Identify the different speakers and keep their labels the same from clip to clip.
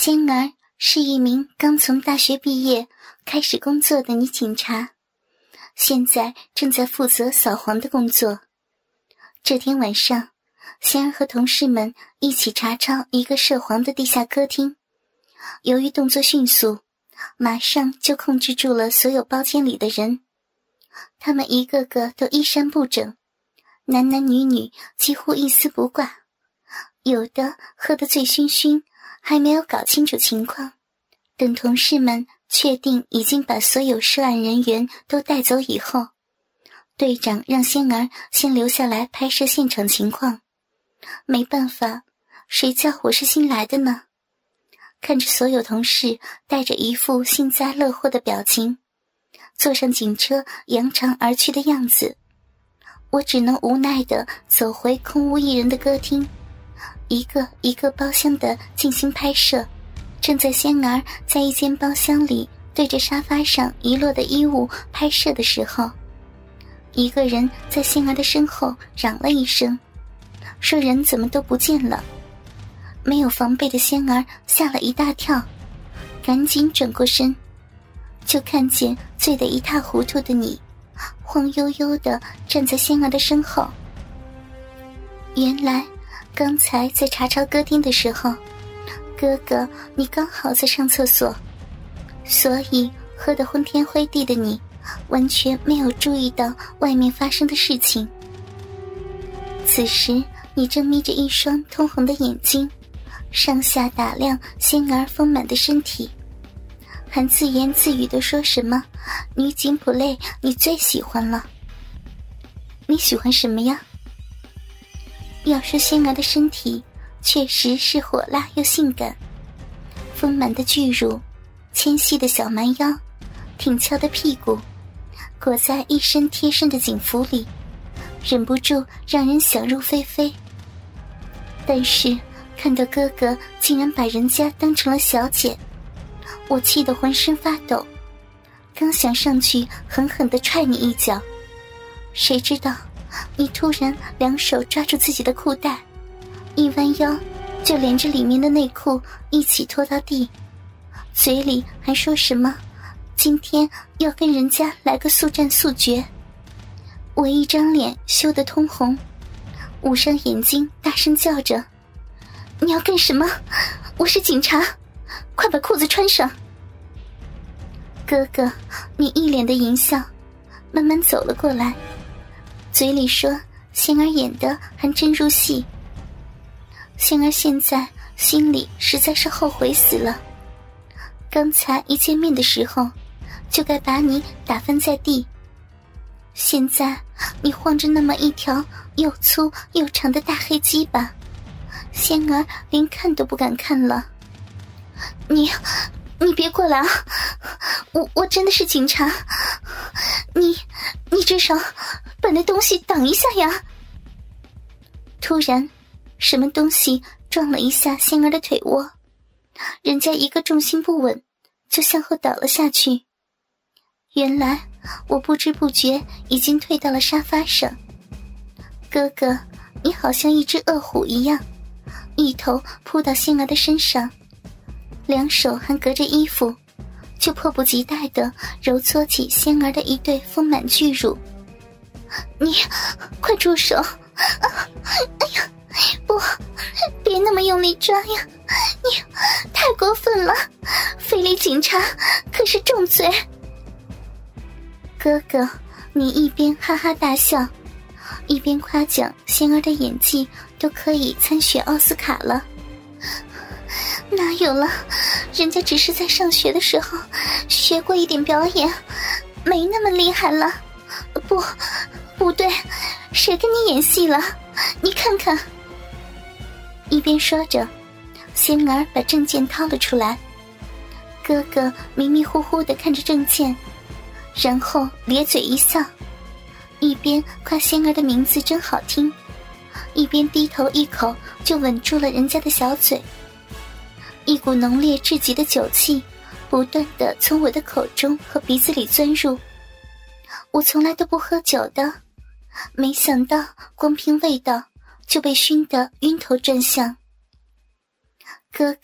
Speaker 1: 仙儿是一名刚从大学毕业开始工作的女警察，现在正在负责扫黄的工作。这天晚上，仙儿和同事们一起查抄一个涉黄的地下歌厅，由于动作迅速，马上就控制住了所有包间里的人。他们一个个都衣衫不整，男男女女几乎一丝不挂，有的喝得醉醺醺，还没有搞清楚情况。等同事们确定已经把所有涉案人员都带走以后，队长让仙儿先留下来拍摄现场情况。没办法，谁叫我是新来的呢？看着所有同事带着一副幸灾乐祸的表情，坐上警车扬长而去的样子，我只能无奈地走回空无一人的歌厅，一个一个包厢地进行拍摄。正在仙儿在一间包厢里对着沙发上遗落的衣物拍摄的时候，一个人在仙儿的身后嚷了一声，说人怎么都不见了。没有防备的仙儿吓了一大跳，赶紧转过身，就看见醉得一塌糊涂的你晃悠悠地站在仙儿的身后。原来刚才在查抄歌厅的时候，哥哥你刚好在上厕所，所以喝得昏天灰地的你完全没有注意到外面发生的事情。此时你正眯着一双通红的眼睛，上下打量仙儿丰满的身体，还自言自语地说什么女警普蕾你最喜欢了。你喜欢什么呀？要说仙儿的身体确实是火辣又性感，丰满的巨乳，纤细的小蛮腰，挺翘的屁股，裹在一身贴身的警服里，忍不住让人想入非非。但是看到哥哥竟然把人家当成了小姐，我气得浑身发抖，刚想上去狠狠地踹你一脚，谁知道你突然两手抓住自己的裤带，一弯腰就连着里面的内裤一起拖到地，嘴里还说什么今天要跟人家来个速战速决。我一张脸羞得通红，捂上眼睛大声叫着，你要干什么？我是警察，快把裤子穿上。哥哥你一脸的淫笑，慢慢走了过来，嘴里说仙儿演的还真入戏。仙儿现在心里实在是后悔死了，刚才一见面的时候就该把你打翻在地，现在你晃着那么一条又粗又长的大黑鸡巴，仙儿连看都不敢看了。你别过来啊，我真的是警察，你至少把那东西挡一下呀。突然什么东西撞了一下仙儿的腿窝，人家一个重心不稳就向后倒了下去。原来我不知不觉已经退到了沙发上。哥哥你好像一只饿虎一样，一头扑到仙儿的身上，两手还隔着衣服，就迫不及待地揉搓起仙儿的一对丰满巨乳。你快住手！哎呀，不，别那么用力抓呀，你太过分了，非礼警察可是重罪。哥哥你一边哈哈大笑，一边夸奖仙儿的演技都可以参选奥斯卡了。哪有了，人家只是在上学的时候学过一点表演，没那么厉害了。不对，谁跟你演戏了？你看看。一边说着，仙儿把证件掏了出来，哥哥迷迷糊糊地看着证件，然后咧嘴一笑，一边夸仙儿的名字真好听，一边低头一口就吻住了人家的小嘴。一股浓烈至极的酒气不断地从我的口中和鼻子里钻入。我从来都不喝酒的，没想到光凭味道就被熏得晕头转向。哥哥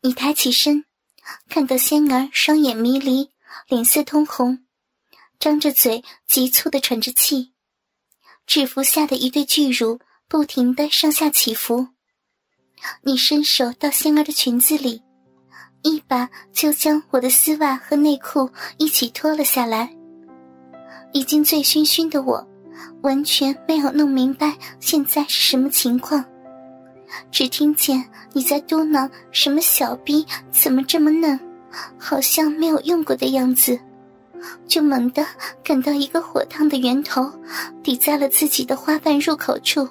Speaker 1: 你抬起身，看到仙儿双眼迷离，脸色通红，张着嘴急促地喘着气，制服下的一对巨乳不停地上下起伏。你伸手到仙儿的裙子里，一把就将我的丝袜和内裤一起脱了下来。已经醉醺醺的我完全没有弄明白现在是什么情况，只听见你在嘟囔什么小逼怎么这么嫩，好像没有用过的样子，就猛地感到一个火烫的源头抵在了自己的花瓣入口处。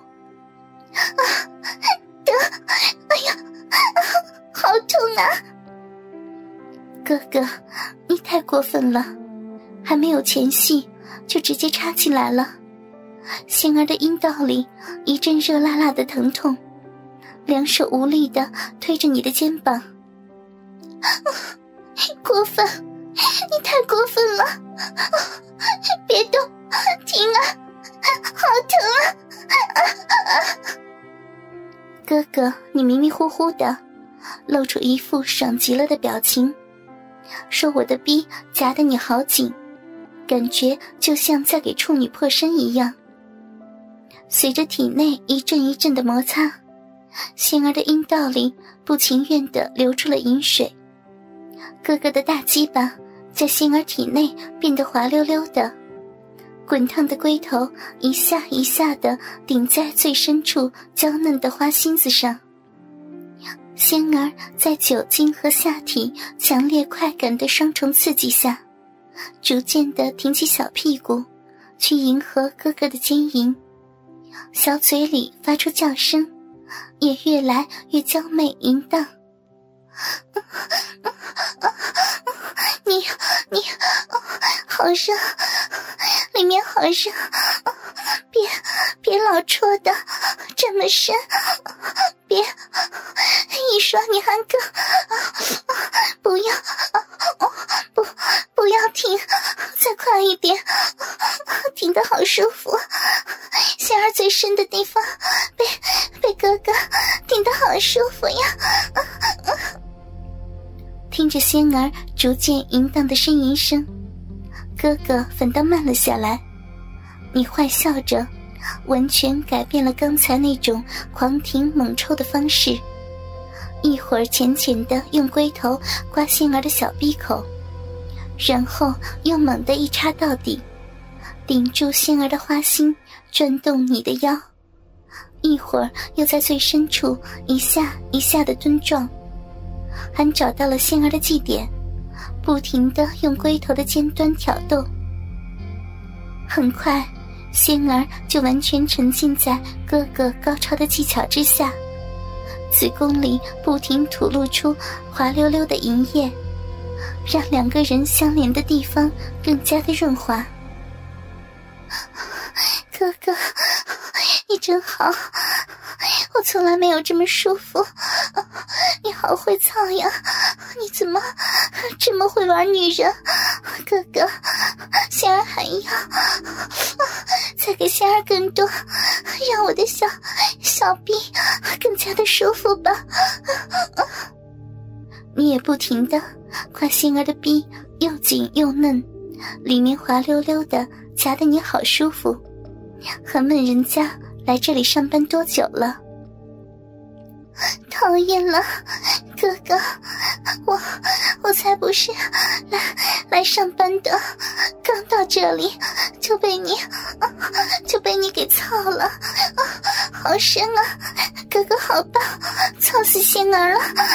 Speaker 1: 哎呀，好痛啊！哥哥，你太过分了，还没有前戏就直接插进来了。仙儿的阴道里一阵热辣辣的疼痛，两手无力地推着你的肩膀。过分，你太过分了！别动，停啊！好疼啊！哥哥，你迷迷糊糊的，露出一副爽极了的表情，说我的逼夹得你好紧，感觉就像在给处女破身一样。随着体内一阵一阵的摩擦，仙儿的阴道里不情愿地流出了饮水，哥哥的大鸡巴在仙儿体内变得滑溜溜的，滚烫的龟头一下一下地顶在最深处娇嫩的花心子上。仙儿在酒精和下体强烈快感的双重刺激下，逐渐地挺起小屁股去迎合哥哥的奸淫，小嘴里发出叫声，也越来越娇媚淫荡。你好热，里面好热，别老戳的这么深，别一说你还更不要停，再快一点，停得好舒服，仙儿最深的地方被哥哥停得好舒服呀。听着仙儿逐渐淫荡的呻吟声，哥哥反倒慢了下来。你坏笑着，完全改变了刚才那种狂停猛抽的方式，一会儿浅浅地用龟头刮仙儿的小闭口，然后又猛地一插到底，顶住仙儿的花心，转动你的腰，一会儿又在最深处一下一下地蹲撞，还找到了仙儿的祭点，不停地用龟头的尖端挑逗。很快仙儿就完全沉浸在哥哥高超的技巧之下，子宫里不停吐露出滑溜溜的银液，让两个人相连的地方更加的润滑。哥哥，你真好，我从来没有这么舒服，你好会操呀，你怎么这么会玩女人？哥哥，仙儿还要再给仙儿更多，让我的小臂更加的舒服吧。你也不停地夸仙儿的臂又紧又嫩，里面滑溜溜的，夹得你好舒服，很问人家来这里上班多久了。讨厌了，哥哥，我才不是来上班的，刚到这里就被你给操了，好深啊，哥哥好棒，操死仙儿了。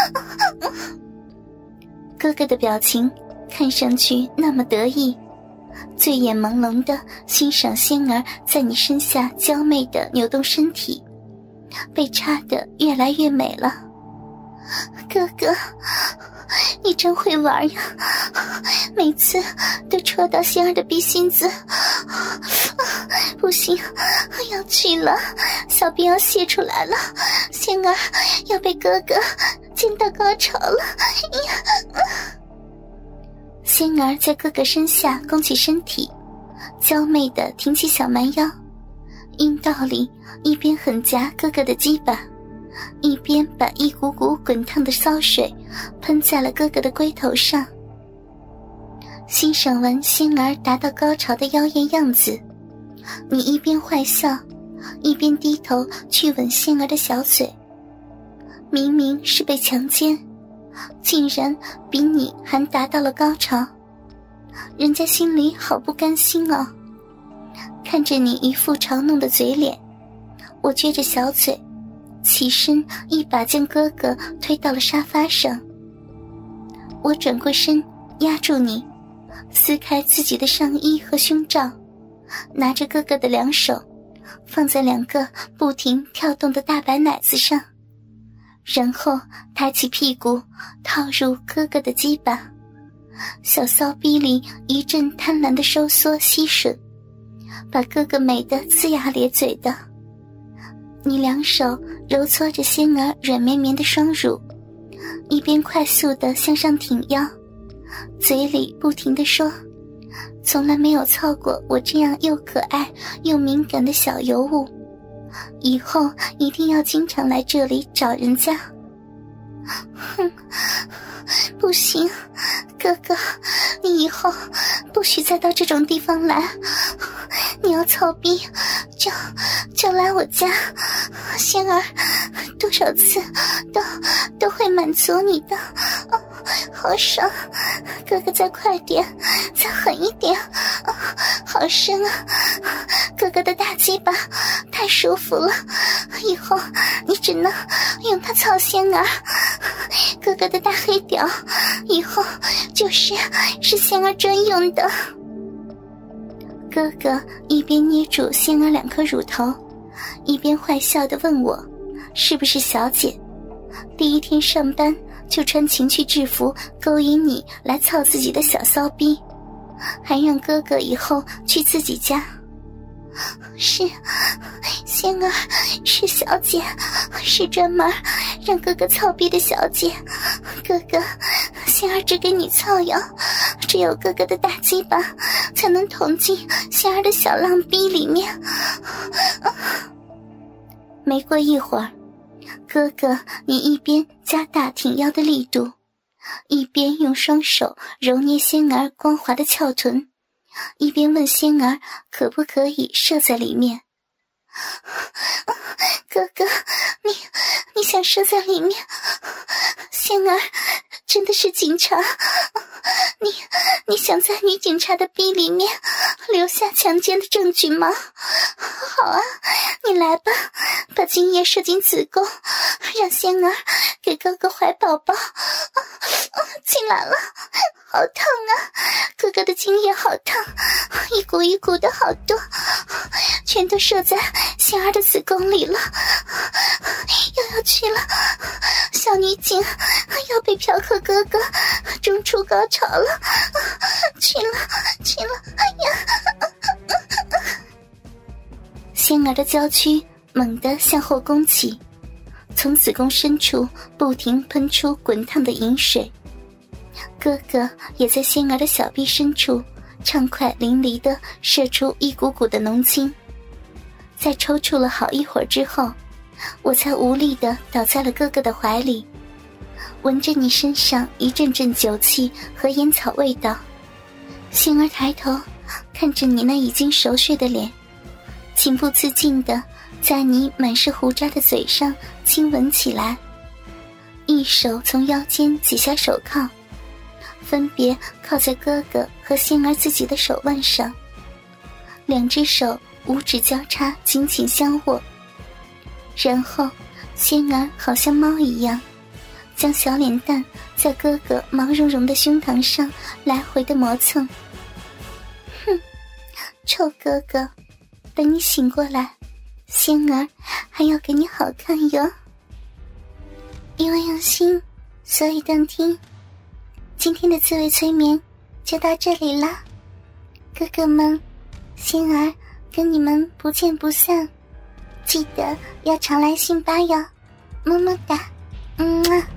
Speaker 1: 哥哥的表情看上去那么得意，醉眼朦胧地欣赏仙儿在你身下娇媚地扭动身体，被插得越来越美了。哥哥，你真会玩呀，每次都戳到仙儿的逼心子，不行，要去了，小逼要泄出来了，仙儿要被哥哥见到高潮了。仙儿在哥哥身下弓起身体，娇媚地挺起小蛮腰，阴道里一边狠夹哥哥的鸡巴， 一边把一股股滚烫的骚水喷在了哥哥的龟头上。欣赏完仙儿达到高潮的妖艳样子，你一边坏笑，一边低头去吻仙儿的小嘴。明明是被强奸，竟然比你还达到了高潮，人家心里好不甘心哦。看着你一副嘲弄的嘴脸，我撅着小嘴，起身一把将哥哥推到了沙发上。我转过身压住你，撕开自己的上衣和胸罩，拿着哥哥的两手放在两个不停跳动的大白奶子上，然后抬起屁股套入哥哥的鸡巴，小骚逼里一阵贪婪的收缩吸吮，把哥哥美得龇牙咧嘴的。你两手揉搓着仙儿软绵绵的双乳，一边快速地向上挺腰，嘴里不停地说，从来没有操过我这样又可爱又敏感的小尤物，以后一定要经常来这里找人家。哼，不行，哥哥，你以后不许再到这种地方来，你要操逼就来我家，仙儿多少次都会满足你的。好爽，哥哥再快点，再狠一点，好深啊，哥哥的大鸡巴太舒服了，以后你只能用它操仙儿，哥哥的大黑屌以后是仙儿专用的。哥哥一边捏住仙儿两颗乳头，一边坏笑地问我，是不是小姐第一天上班就穿情趣制服勾引你来操自己的小骚逼，还让哥哥以后去自己家。是，仙儿是小姐，是专门让哥哥操逼的小姐。哥哥，仙儿只给你操哟，只有哥哥的大鸡巴才能捅进仙儿的小浪逼里面。没过一会儿，哥哥你一边加大挺腰的力度，一边用双手揉捏仙儿光滑的翘臀，一边问仙儿可不可以射在里面。哥哥，你想射在里面？仙儿真的是警察，你想在女警察的逼里面留下强奸的证据吗？好啊，你来吧，把精液射进子宫，让仙儿给哥哥怀宝宝。进来了，好烫啊，哥哥的精液好烫，一股一股的好多，全都射在仙儿的子宫里了，又要去了，小女警要被嫖客哥哥中出高潮了，去了，哎呀！仙儿的娇躯猛地向后弓起，从子宫深处不停喷出滚烫的饮水，哥哥也在仙儿的小臂深处畅快淋漓地射出一股股的浓精。在抽搐了好一会儿之后，我才无力地倒在了哥哥的怀里，闻着你身上一阵阵酒气和烟草味道。仙儿抬头看着你那已经熟睡的脸，情不自禁地在你满是胡渣的嘴上亲吻起来，一手从腰间解下手铐，分别靠在哥哥和仙儿自己的手腕上，两只手五指交叉紧紧相握，然后仙儿好像猫一样将小脸蛋在哥哥毛茸茸的胸膛上来回的磨蹭。哼，臭哥哥，等你醒过来，仙儿还要给你好看哟。因为用心，所以动听。今天的自慰催眠就到这里啦，哥哥们，仙儿跟你们不见不散，记得要常来信吧哟，么么哒，么。